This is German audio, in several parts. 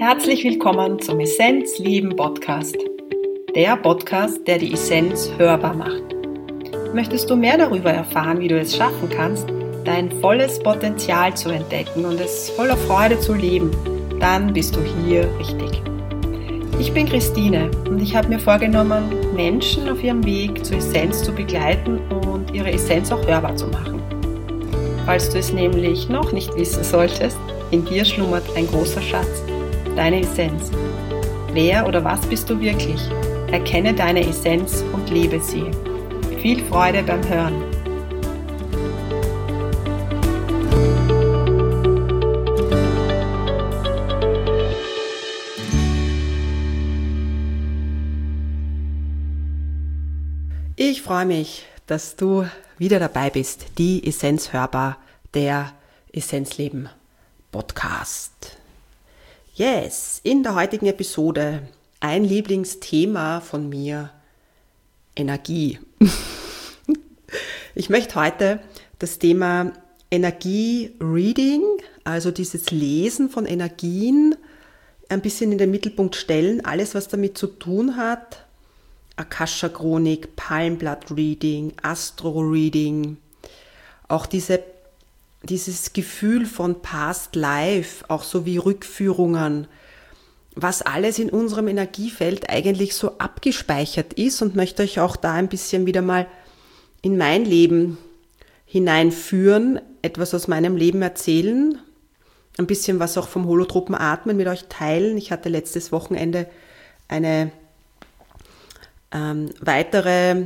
Herzlich willkommen zum Essenz Leben Podcast. Der Podcast, der die Essenz hörbar macht. Möchtest du mehr darüber erfahren, wie du es schaffen kannst, dein volles Potenzial zu entdecken und es voller Freude zu leben, dann bist du hier richtig. Ich bin Christine und ich habe mir vorgenommen, Menschen auf ihrem Weg zur Essenz zu begleiten und ihre Essenz auch hörbar zu machen. Falls du es nämlich noch nicht wissen solltest, in dir schlummert ein großer Schatz, deine Essenz. Wer oder was bist du wirklich? Erkenne deine Essenz und lebe sie. Viel Freude beim Hören. Ich freue mich, dass du wieder dabei bist. Die Essenz hörbar, der Essenzleben Podcast. Yes, in der heutigen Episode ein Lieblingsthema von mir, Energie. Ich möchte heute das Thema Energie-Reading, also dieses Lesen von Energien, ein bisschen in den Mittelpunkt stellen. Alles, was damit zu tun hat. Akasha-Chronik, Palmblatt-Reading, Astro-Reading, auch dieses Gefühl von Past Life, auch so wie Rückführungen, was alles in unserem Energiefeld eigentlich so abgespeichert ist, und möchte euch auch da ein bisschen wieder mal in mein Leben hineinführen, etwas aus meinem Leben erzählen, ein bisschen was auch vom holotropen Atmen mit euch teilen. Ich hatte letztes Wochenende eine weitere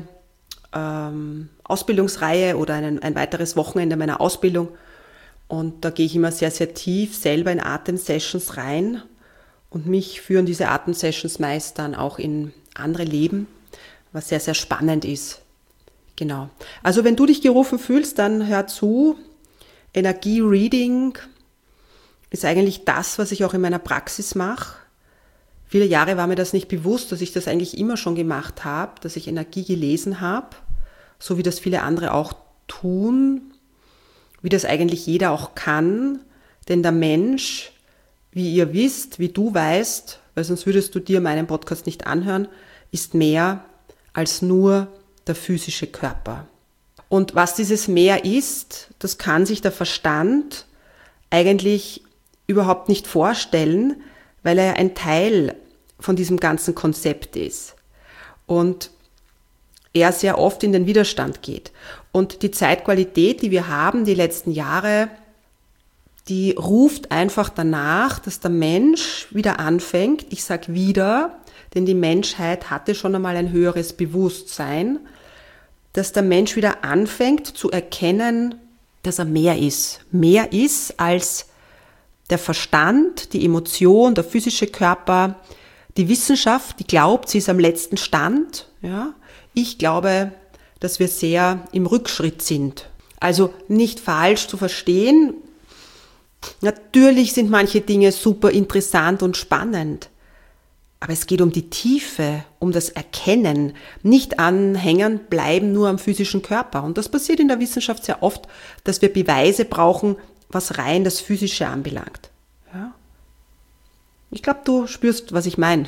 Ausbildungsreihe oder ein weiteres Wochenende meiner Ausbildung, und da gehe ich immer sehr, sehr tief selber in Atemsessions rein, und mich führen diese Atemsessions meist dann auch in andere Leben, was sehr, sehr spannend ist. Genau. Also wenn du dich gerufen fühlst, dann hör zu. Energie-Reading ist eigentlich das, was ich auch in meiner Praxis mache. Viele Jahre war mir das nicht bewusst, dass ich das eigentlich immer schon gemacht habe, dass ich Energie gelesen habe, so wie das viele andere auch tun, wie das eigentlich jeder auch kann. Denn der Mensch, wie ihr wisst, wie du weißt, weil sonst würdest du dir meinen Podcast nicht anhören, ist mehr als nur der physische Körper. Und was dieses Mehr ist, das kann sich der Verstand eigentlich überhaupt nicht vorstellen, weil er ein Teil von diesem ganzen Konzept ist und er sehr oft in den Widerstand geht. Und die Zeitqualität, die wir haben, die letzten Jahre, die ruft einfach danach, dass der Mensch wieder anfängt, ich sage wieder, denn die Menschheit hatte schon einmal ein höheres Bewusstsein, dass der Mensch wieder anfängt zu erkennen, dass er mehr ist als der Verstand, die Emotion, der physische Körper. Die Wissenschaft, die glaubt, sie ist am letzten Stand. Ja? Ich glaube, dass wir sehr im Rückschritt sind. Also nicht falsch zu verstehen. Natürlich sind manche Dinge super interessant und spannend. Aber es geht um die Tiefe, um das Erkennen. Nicht anhängen bleiben nur am physischen Körper. Und das passiert in der Wissenschaft sehr oft, dass wir Beweise brauchen, was rein das Physische anbelangt. Ja? Ich glaube, du spürst, was ich meine.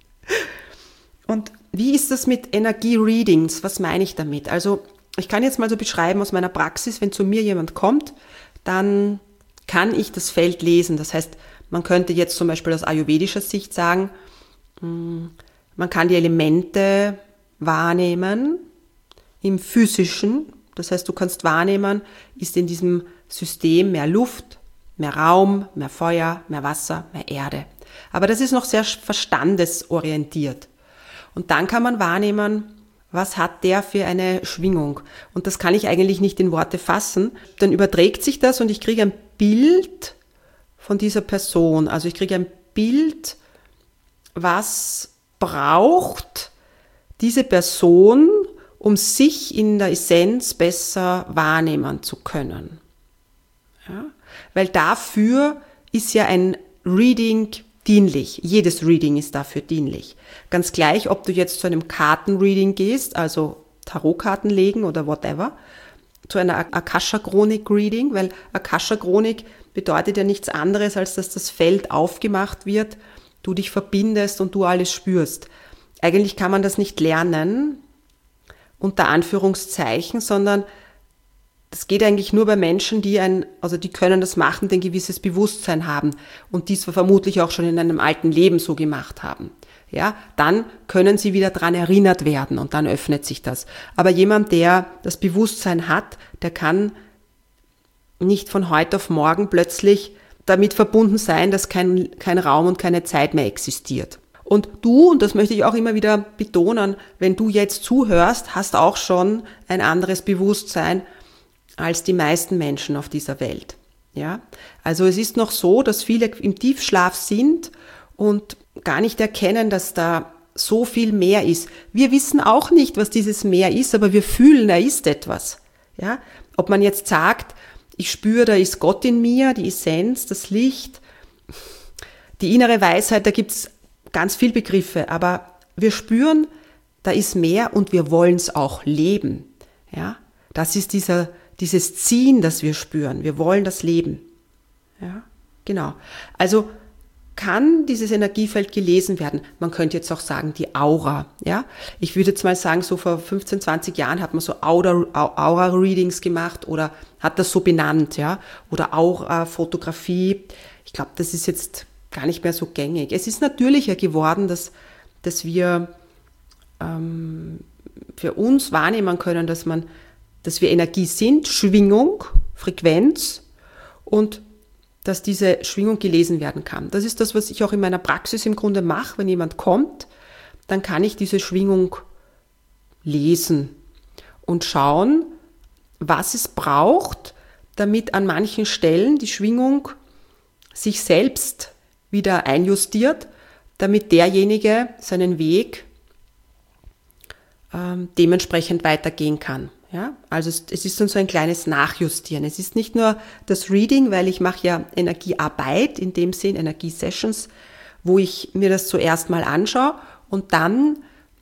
Und wie ist das mit Energie-Readings? Was meine ich damit? Also ich kann jetzt mal so beschreiben aus meiner Praxis, wenn zu mir jemand kommt, dann kann ich das Feld lesen. Das heißt, man könnte jetzt zum Beispiel aus ayurvedischer Sicht sagen, man kann die Elemente wahrnehmen im Physischen. Das heißt, du kannst wahrnehmen, ist in diesem System mehr Luft, mehr Raum, mehr Feuer, mehr Wasser, mehr Erde. Aber das ist noch sehr verstandesorientiert. Und dann kann man wahrnehmen, was hat der für eine Schwingung. Und das kann ich eigentlich nicht in Worte fassen. Dann überträgt sich das und ich kriege ein Bild von dieser Person. Also ich kriege ein Bild, was braucht diese Person, um sich in der Essenz besser wahrnehmen zu können. Ja? Weil dafür ist ja ein Reading dienlich. Jedes Reading ist dafür dienlich. Ganz gleich, ob du jetzt zu einem Kartenreading gehst, also Tarotkarten legen oder whatever, zu einer Akasha-Chronik-Reading, weil Akasha-Chronik bedeutet ja nichts anderes, als dass das Feld aufgemacht wird, du dich verbindest und du alles spürst. Eigentlich kann man das nicht lernen, unter Anführungszeichen, sondern das geht eigentlich nur bei Menschen, die können das machen, die ein gewisses Bewusstsein haben und dies vermutlich auch schon in einem alten Leben so gemacht haben. Ja, dann können sie wieder daran erinnert werden und dann öffnet sich das. Aber jemand, der das Bewusstsein hat, der kann nicht von heute auf morgen plötzlich damit verbunden sein, dass kein Raum und keine Zeit mehr existiert. Und du, und das möchte ich auch immer wieder betonen, wenn du jetzt zuhörst, hast auch schon ein anderes Bewusstsein als die meisten Menschen auf dieser Welt. Ja? Also es ist noch so, dass viele im Tiefschlaf sind und gar nicht erkennen, dass da so viel mehr ist. Wir wissen auch nicht, was dieses Mehr ist, aber wir fühlen, da ist etwas. Ja? Ob man jetzt sagt, ich spüre, da ist Gott in mir, die Essenz, das Licht, die innere Weisheit, da gibt's ganz viele Begriffe, aber wir spüren, da ist mehr und wir wollen es auch leben. Ja? Das ist dieses Ziehen, das wir spüren. Wir wollen das leben. Ja? Genau. Also kann dieses Energiefeld gelesen werden. Man könnte jetzt auch sagen, die Aura. Ja? Ich würde jetzt mal sagen, so vor 15, 20 Jahren hat man so Aura-Readings gemacht oder hat das so benannt, ja? Oder Aura-Fotografie. Ich glaube, das ist jetzt gar nicht mehr so gängig. Es ist natürlicher geworden, dass wir für uns wahrnehmen können, dass wir Energie sind, Schwingung, Frequenz und dass diese Schwingung gelesen werden kann. Das ist das, was ich auch in meiner Praxis im Grunde mache. Wenn jemand kommt, dann kann ich diese Schwingung lesen und schauen, was es braucht, damit an manchen Stellen die Schwingung sich selbst wieder einjustiert, damit derjenige seinen Weg dementsprechend weitergehen kann. Ja? Also es ist dann so ein kleines Nachjustieren. Es ist nicht nur das Reading, weil ich mache ja Energiearbeit, in dem Sinn Energiesessions, wo ich mir das zuerst mal anschaue und dann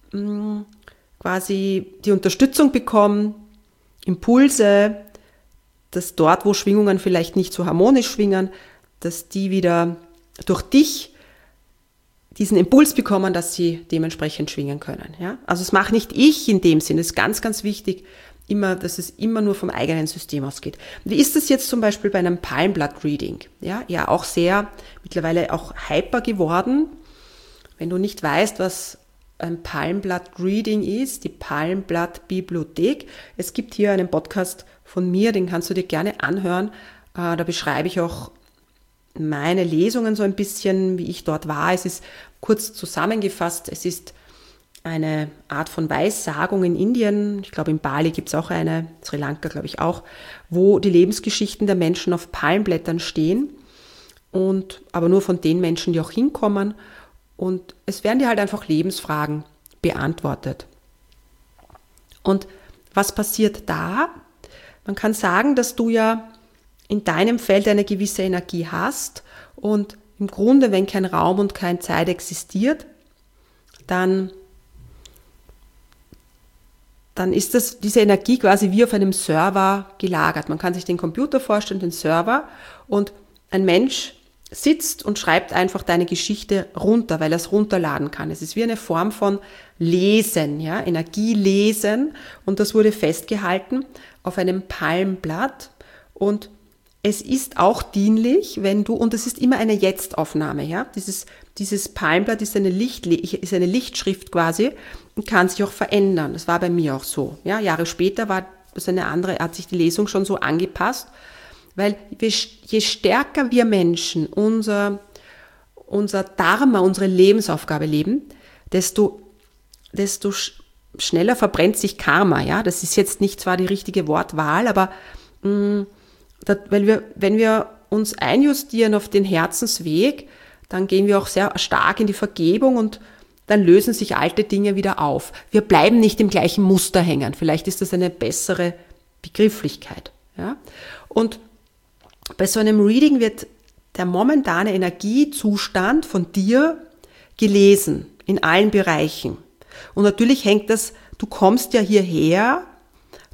quasi die Unterstützung bekomme, Impulse, dass dort, wo Schwingungen vielleicht nicht so harmonisch schwingen, dass die wieder durch dich diesen Impuls bekommen, dass sie dementsprechend schwingen können. Ja? Also das mache nicht ich in dem Sinn. Es ist ganz, ganz wichtig, dass es immer nur vom eigenen System ausgeht. Wie ist das jetzt zum Beispiel bei einem Palmblatt-Reading? Ja, auch sehr, mittlerweile auch hyper geworden. Wenn du nicht weißt, was ein Palmblatt-Reading ist, die Palmblatt-Bibliothek. Es gibt hier einen Podcast von mir, den kannst du dir gerne anhören. Da beschreibe ich auch meine Lesungen so ein bisschen, wie ich dort war. Es ist kurz zusammengefasst, es ist eine Art von Weissagung in Indien, ich glaube in Bali gibt es auch eine, Sri Lanka glaube ich auch, wo die Lebensgeschichten der Menschen auf Palmblättern stehen, aber nur von den Menschen, die auch hinkommen. Und es werden dir halt einfach Lebensfragen beantwortet. Und was passiert da? Man kann sagen, dass du ja in deinem Feld eine gewisse Energie hast und im Grunde, wenn kein Raum und keine Zeit existiert, dann ist diese Energie quasi wie auf einem Server gelagert. Man kann sich den Computer vorstellen, den Server, und ein Mensch sitzt und schreibt einfach deine Geschichte runter, weil er es runterladen kann. Es ist wie eine Form von Lesen, ja, Energielesen, und das wurde festgehalten auf einem Palmblatt. Und es ist auch dienlich, und es ist immer eine Jetzt-Aufnahme, ja. Dieses Palmblatt ist eine Lichtschrift quasi und kann sich auch verändern. Das war bei mir auch so. Ja, Jahre später war das eine andere, hat sich die Lesung schon so angepasst, weil je stärker wir Menschen unser Dharma, unsere Lebensaufgabe leben, desto schneller verbrennt sich Karma, ja. Das ist jetzt nicht zwar die richtige Wortwahl, aber wenn wir uns einjustieren auf den Herzensweg, dann gehen wir auch sehr stark in die Vergebung und dann lösen sich alte Dinge wieder auf. Wir bleiben nicht im gleichen Muster hängen. Vielleicht ist das eine bessere Begrifflichkeit. Ja? Und bei so einem Reading wird der momentane Energiezustand von dir gelesen in allen Bereichen. Und natürlich du kommst ja hierher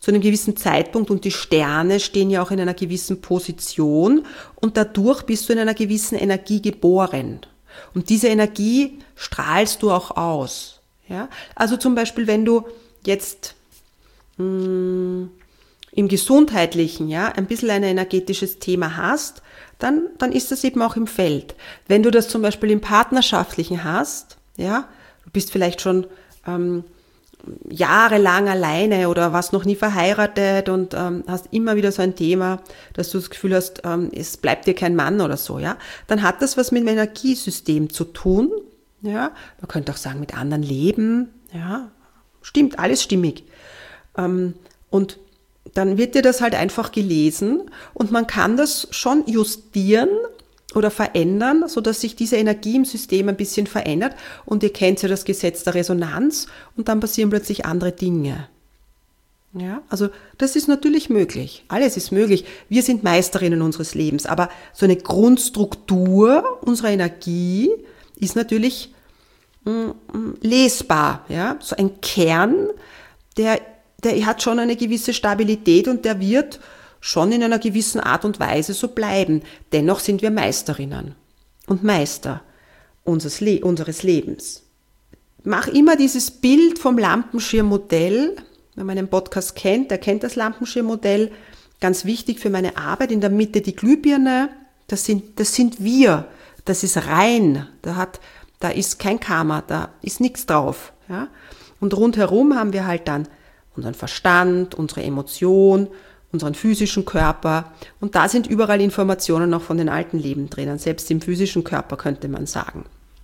zu einem gewissen Zeitpunkt und die Sterne stehen ja auch in einer gewissen Position und dadurch bist du in einer gewissen Energie geboren. Und diese Energie strahlst du auch aus. Ja? Also zum Beispiel, wenn du jetzt im Gesundheitlichen ein bisschen ein energetisches Thema hast, dann ist das eben auch im Feld. Wenn du das zum Beispiel im Partnerschaftlichen hast, du bist vielleicht schon jahrelang alleine oder warst noch nie verheiratet und hast immer wieder so ein Thema, dass du das Gefühl hast, es bleibt dir kein Mann oder so, dann hat das was mit dem Energiesystem zu tun. Man könnte auch sagen, mit anderen Leben. Stimmt, alles stimmig. Und dann wird dir das halt einfach gelesen und man kann das schon justieren oder verändern, sodass sich diese Energie im System ein bisschen verändert und ihr kennt ja das Gesetz der Resonanz und dann passieren plötzlich andere Dinge. Also das ist natürlich möglich. Alles ist möglich. Wir sind Meisterinnen unseres Lebens, aber so eine Grundstruktur unserer Energie ist natürlich lesbar. So ein Kern, der hat schon eine gewisse Stabilität und der wird schon in einer gewissen Art und Weise so bleiben. Dennoch sind wir Meisterinnen und Meister unseres Lebens. Mach immer dieses Bild vom Lampenschirmmodell. Wer meinen Podcast kennt, der kennt das Lampenschirmmodell. Ganz wichtig für meine Arbeit. In der Mitte die Glühbirne. Das sind wir. Das ist rein. Da ist kein Karma, da ist nichts drauf. Und rundherum haben wir halt dann unseren Verstand, unsere Emotion, unseren physischen Körper. Und da sind überall Informationen noch von den alten Leben drinnen, selbst im physischen Körper könnte man sagen.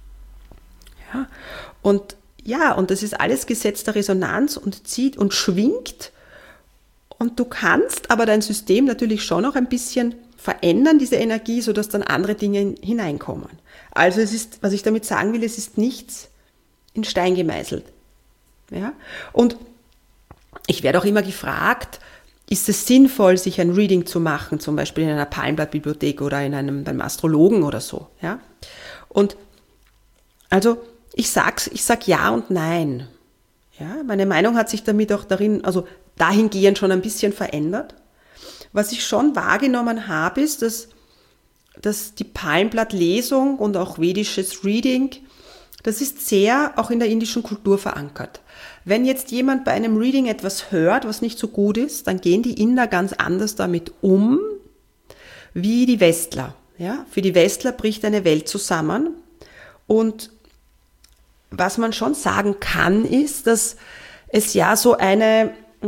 Und das ist alles Gesetz der Resonanz und zieht und schwingt. Und du kannst aber dein System natürlich schon noch ein bisschen verändern, diese Energie, sodass dann andere Dinge hineinkommen. Also was ich damit sagen will, es ist nichts in Stein gemeißelt. Und ich werde auch immer gefragt, ist es sinnvoll, sich ein Reading zu machen, zum Beispiel in einer Palmblattbibliothek oder beim Astrologen oder so. Und also ich sag ja und nein. Meine Meinung hat sich damit auch dahingehend schon ein bisschen verändert. Was ich schon wahrgenommen habe, ist, dass die Palmblattlesung und auch vedisches Reading, das ist sehr auch in der indischen Kultur verankert. Wenn jetzt jemand bei einem Reading etwas hört, was nicht so gut ist, dann gehen die Inder ganz anders damit um, wie die Westler. Für die Westler bricht eine Welt zusammen. Und was man schon sagen kann, ist, dass es so eine,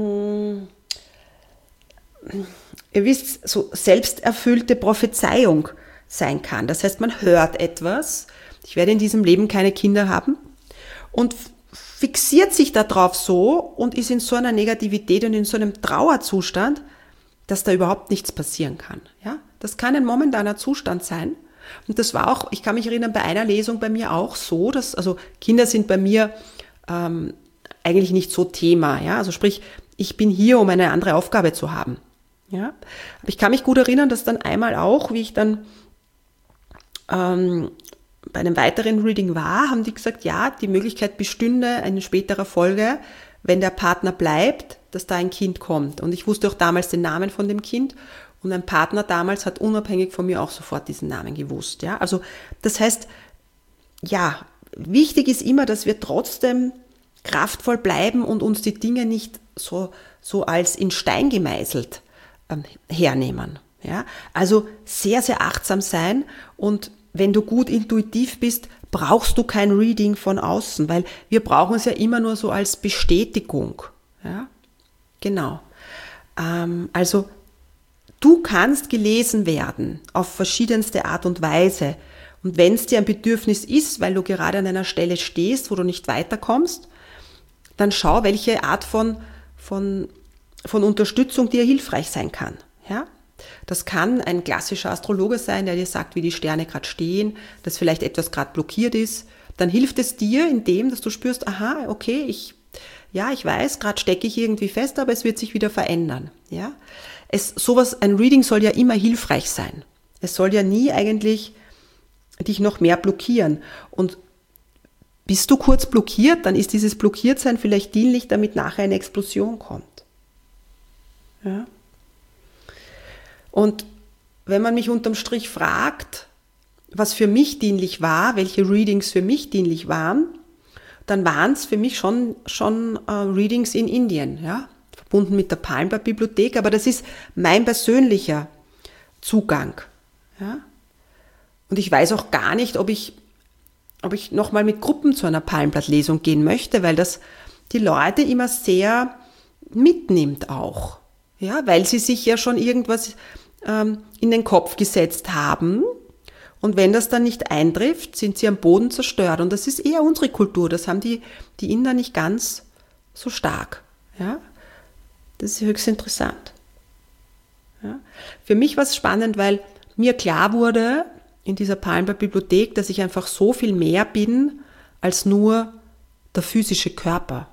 ihr wisst, so selbsterfüllte Prophezeiung sein kann. Das heißt, man hört etwas, ich werde in diesem Leben keine Kinder haben und fixiert sich darauf so und ist in so einer Negativität und in so einem Trauerzustand, dass da überhaupt nichts passieren kann. Das kann ein momentaner Zustand sein. Und das war auch, ich kann mich erinnern, bei einer Lesung bei mir auch so, also Kinder sind bei mir eigentlich nicht so Thema. Also sprich, ich bin hier, um eine andere Aufgabe zu haben. Aber ich kann mich gut erinnern, dass dann einmal auch, wie ich dann bei einem weiteren Reading war, haben die gesagt, die Möglichkeit bestünde in späterer Folge, wenn der Partner bleibt, dass da ein Kind kommt. Und ich wusste auch damals den Namen von dem Kind und ein Partner damals hat unabhängig von mir auch sofort diesen Namen gewusst. Also das heißt, wichtig ist immer, dass wir trotzdem kraftvoll bleiben und uns die Dinge nicht so als in Stein gemeißelt hernehmen. Also sehr, sehr achtsam sein und wenn du gut intuitiv bist, brauchst du kein Reading von außen, weil wir brauchen es ja immer nur so als Bestätigung. Genau. Also du kannst gelesen werden auf verschiedenste Art und Weise. Und wenn es dir ein Bedürfnis ist, weil du gerade an einer Stelle stehst, wo du nicht weiterkommst, dann schau, welche Art von Unterstützung dir hilfreich sein kann. Das kann ein klassischer Astrologe sein, der dir sagt, wie die Sterne gerade stehen, dass vielleicht etwas gerade blockiert ist. Dann hilft es dir, indem, dass du spürst, aha, okay, ich weiß, gerade stecke ich irgendwie fest, aber es wird sich wieder verändern. Ein Reading soll ja immer hilfreich sein. Es soll ja nie eigentlich dich noch mehr blockieren. Und bist du kurz blockiert, dann ist dieses Blockiertsein vielleicht dienlich, damit nachher eine Explosion kommt. Ja? Und wenn man mich unterm Strich fragt, was für mich dienlich war, welche Readings für mich dienlich waren, dann waren es für mich schon Readings in Indien, ja, verbunden mit der Palmblatt-Bibliothek, aber das ist mein persönlicher Zugang. Ja. Und ich weiß auch gar nicht, ob ich nochmal mit Gruppen zu einer Palmblatt-Lesung gehen möchte, weil das die Leute immer sehr mitnimmt auch, ja, weil sie sich ja schon irgendwas in den Kopf gesetzt haben. Und wenn das dann nicht eintrifft, sind sie am Boden zerstört. Und das ist eher unsere Kultur. Das haben die Inder nicht ganz so stark. Ja? Das ist höchst interessant. Ja? Für mich war es spannend, weil mir klar wurde in dieser Palmblatt-Bibliothek, dass ich einfach so viel mehr bin als nur der physische Körper.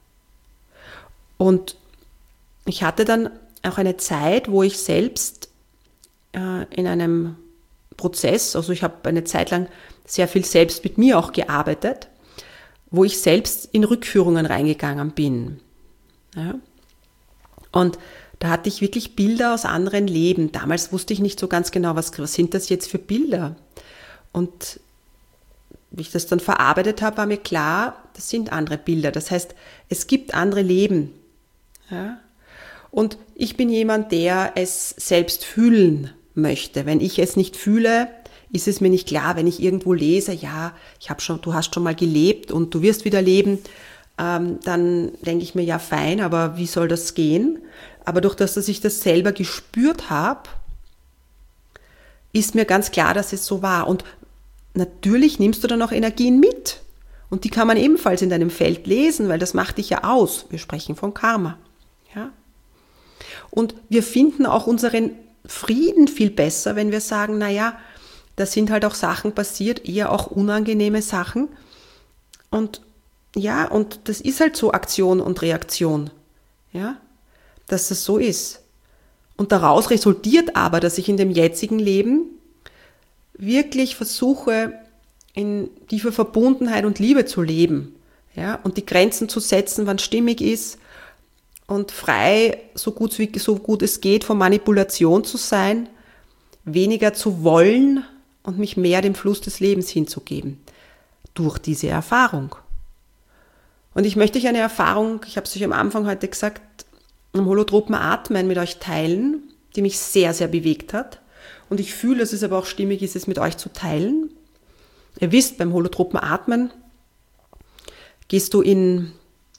Und ich hatte dann auch eine Zeit, wo ich selbst in einem Prozess, also ich habe eine Zeit lang sehr viel selbst mit mir auch gearbeitet, wo ich selbst in Rückführungen reingegangen bin. Ja. Und da hatte ich wirklich Bilder aus anderen Leben. Damals wusste ich nicht so ganz genau, was sind das jetzt für Bilder? Und wie ich das dann verarbeitet habe, war mir klar, das sind andere Bilder. Das heißt, es gibt andere Leben. Ja. Und ich bin jemand, der es selbst fühlen möchte. Wenn ich es nicht fühle, ist es mir nicht klar. Wenn ich irgendwo lese, ja, du hast schon mal gelebt und du wirst wieder leben, dann denke ich mir, ja fein, aber wie soll das gehen? Aber durch das, dass ich das selber gespürt habe, ist mir ganz klar, dass es so war. Und natürlich nimmst du dann auch Energien mit. Und die kann man ebenfalls in deinem Feld lesen, weil das macht dich ja aus. Wir sprechen von Karma. Ja? Und wir finden auch unseren Frieden viel besser, wenn wir sagen, naja, da sind halt auch Sachen passiert, eher auch unangenehme Sachen. Und ja, und das ist halt so Aktion und Reaktion. Ja, dass das so ist. Und daraus resultiert aber, dass ich in dem jetzigen Leben wirklich versuche, in tiefer Verbundenheit und Liebe zu leben. Ja, und die Grenzen zu setzen, wann stimmig ist. Und frei, so gut es geht, von Manipulation zu sein, weniger zu wollen und mich mehr dem Fluss des Lebens hinzugeben. Durch diese Erfahrung. Und ich möchte euch eine Erfahrung, ich habe es euch am Anfang heute gesagt, im holotropen Atmen mit euch teilen, die mich sehr, sehr bewegt hat. Und ich fühle, dass es aber auch stimmig ist, es mit euch zu teilen. Ihr wisst, beim holotropen Atmen gehst du in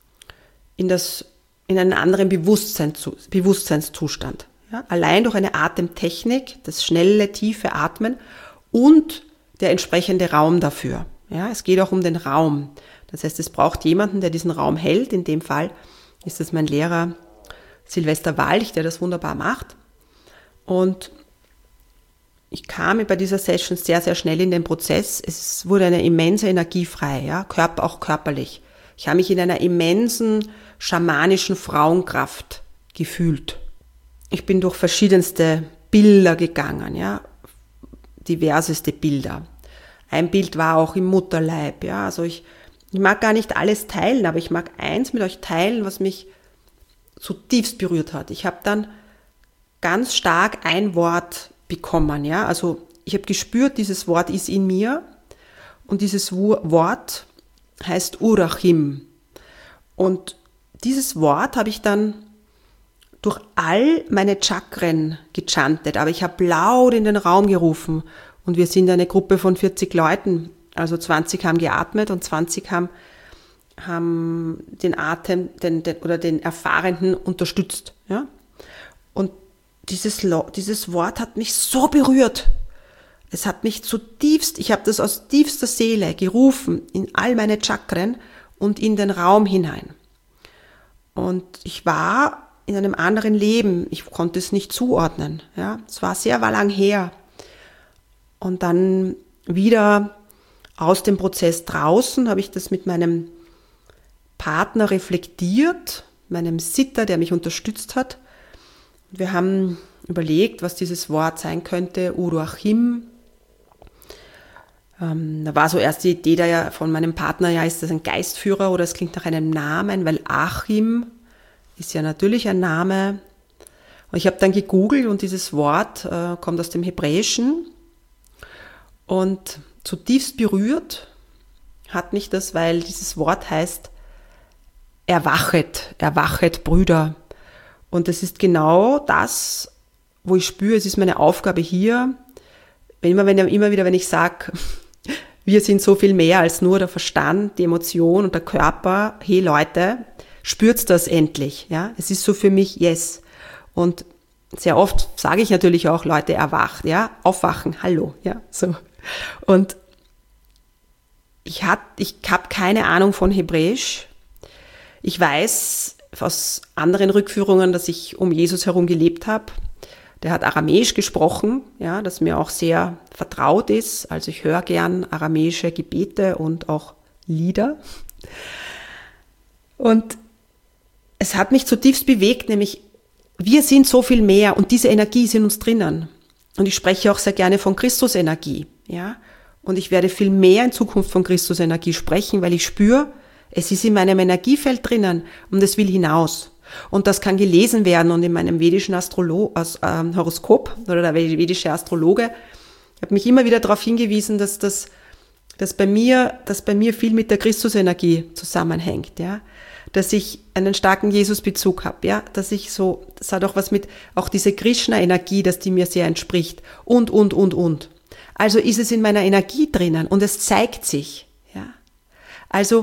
einen anderen Bewusstseinszustand. Ja? Allein durch eine Atemtechnik, das schnelle, tiefe Atmen und der entsprechende Raum dafür. Ja? Es geht auch um den Raum. Das heißt, es braucht jemanden, der diesen Raum hält. In dem Fall ist es mein Lehrer Silvester Walch, der das wunderbar macht. Und ich kam bei dieser Session sehr, sehr schnell in den Prozess. Es wurde eine immense Energie frei, ja? Auch körperlich. Ich habe mich in einer immensen schamanischen Frauenkraft gefühlt. Ich bin durch verschiedenste Bilder gegangen, ja, diverseste Bilder. Ein Bild war auch im Mutterleib, ja, also ich mag gar nicht alles teilen, aber ich mag eins mit euch teilen, was mich zutiefst berührt hat. Ich habe dann ganz stark ein Wort bekommen, ja, also ich habe gespürt, dieses Wort ist in mir und dieses Wort heißt Urachim. Und dieses Wort habe ich dann durch all meine Chakren gechantet, aber ich habe laut in den Raum gerufen und wir sind eine Gruppe von 40 Leuten, also 20 haben geatmet und 20 haben den Atem oder den Erfahrenden unterstützt. Ja? Und dieses Wort hat mich so berührt. Es hat mich zutiefst, ich habe das aus tiefster Seele gerufen in all meine Chakren und in den Raum hinein. Und ich war in einem anderen Leben, ich konnte es nicht zuordnen. Ja? Es war sehr lang her. Und dann wieder aus dem Prozess draußen habe ich das mit meinem Partner reflektiert, meinem Sitter, der mich unterstützt hat. Und wir haben überlegt, was dieses Wort sein könnte, Uruachim. Da war so erst die Idee von meinem Partner, ja, ist das ein Geistführer oder es klingt nach einem Namen, weil Achim ist ja natürlich ein Name. Und ich habe dann gegoogelt und dieses Wort kommt aus dem Hebräischen und zutiefst berührt hat mich das, weil dieses Wort heißt erwachet Brüder. Und das ist genau das, wo ich spüre, es ist meine Aufgabe hier, immer wieder, wenn ich sage, wir sind so viel mehr als nur der Verstand, die Emotion und der Körper, hey Leute, spürt's das endlich, ja? Es ist so für mich, yes. Und sehr oft sage ich natürlich auch, Leute, erwacht, ja? Aufwachen, hallo, ja, so. Und ich habe keine Ahnung von Hebräisch. Ich weiß aus anderen Rückführungen, dass ich um Jesus herum gelebt habe. Der hat Aramäisch gesprochen, ja, das mir auch sehr vertraut ist. Also ich höre gern aramäische Gebete und auch Lieder. Und es hat mich zutiefst bewegt, nämlich wir sind so viel mehr und diese Energie ist in uns drinnen. Und ich spreche auch sehr gerne von Christusenergie, ja. Und ich werde viel mehr in Zukunft von Christusenergie sprechen, weil ich spüre, es ist in meinem Energiefeld drinnen und es will hinaus. Und das kann gelesen werden und in meinem vedischen Horoskop oder der vedische Astrologe hat mich immer wieder darauf hingewiesen, dass bei mir viel mit der Christusenergie zusammenhängt, ja, dass ich einen starken Jesus-Bezug habe, ja, das hat auch was mit, auch diese Krishna-Energie, dass die mir sehr entspricht und. Also ist es in meiner Energie drinnen und es zeigt sich, ja. Also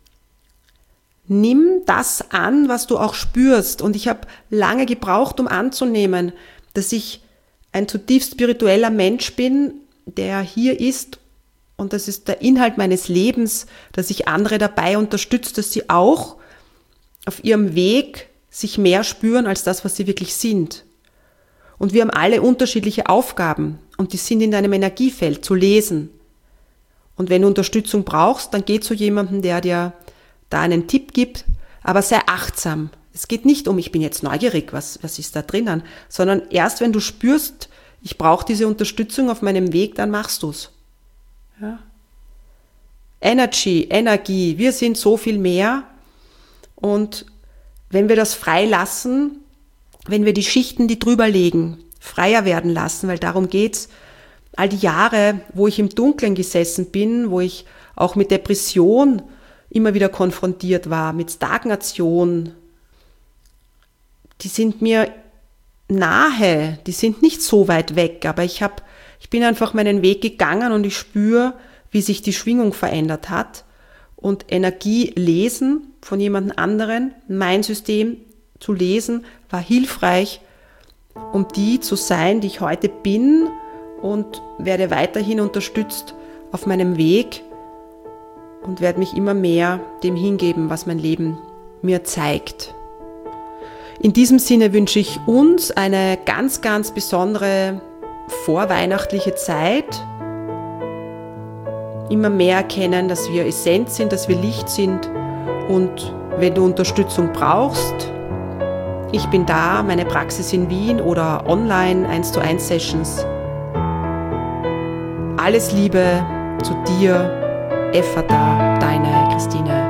nimm das an, was du auch spürst. Und ich habe lange gebraucht, um anzunehmen, dass ich ein zutiefst spiritueller Mensch bin, der hier ist. Und das ist der Inhalt meines Lebens, dass ich andere dabei unterstütze, dass sie auch auf ihrem Weg sich mehr spüren als das, was sie wirklich sind. Und wir haben alle unterschiedliche Aufgaben und die sind in deinem Energiefeld zu lesen. Und wenn du Unterstützung brauchst, dann geh zu jemandem, der dir da einen Tipp gibt, aber sei achtsam. Es geht nicht um, ich bin jetzt neugierig, was ist da drinnen, sondern erst wenn du spürst, ich brauche diese Unterstützung auf meinem Weg, dann machst du's. Ja. Energie, wir sind so viel mehr und wenn wir das freilassen, wenn wir die Schichten, die drüber liegen, freier werden lassen, weil darum geht's, all die Jahre, wo ich im Dunkeln gesessen bin, wo ich auch mit Depression immer wieder konfrontiert war, mit Stagnation, die sind mir nahe, die sind nicht so weit weg, aber ich bin einfach meinen Weg gegangen und ich spüre, wie sich die Schwingung verändert hat und Energie lesen von jemand anderen, mein System zu lesen, war hilfreich, um die zu sein, die ich heute bin und werde weiterhin unterstützt auf meinem Weg und werde mich immer mehr dem hingeben, was mein Leben mir zeigt. In diesem Sinne wünsche ich uns eine ganz, ganz besondere vorweihnachtliche Zeit. Immer mehr erkennen, dass wir Essenz sind, dass wir Licht sind und wenn du Unterstützung brauchst, ich bin da, meine Praxis in Wien oder online 1:1 Sessions. Alles Liebe zu dir, Ephata, deine Christine.